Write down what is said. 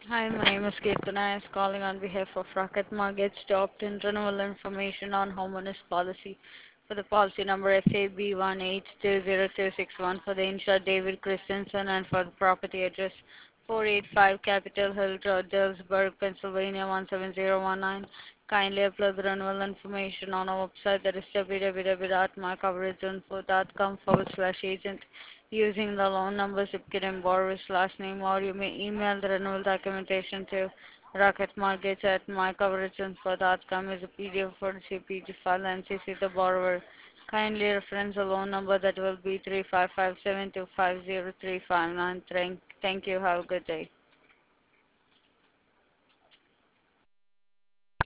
Hi, my name is Kirtana. I was calling on behalf of Rocket Mortgage to obtain renewal information on homeowners policy for the policy number FAB18202661 for the insured David Christensen and for the property address 485 Capitol Hill Road, Dillsburg, Pennsylvania 17019. Kindly upload the renewal information on our website, that is www.mycoverageinfo.com/agent, using the loan number, zip code, and borrower's last name, or you may email the renewal documentation to rocketmortgage@mycoverageinfo.com as a PDF for the CPG file and CC the borrower. Kindly reference the loan number, that will be 3557250359. Thank you. Have a good day.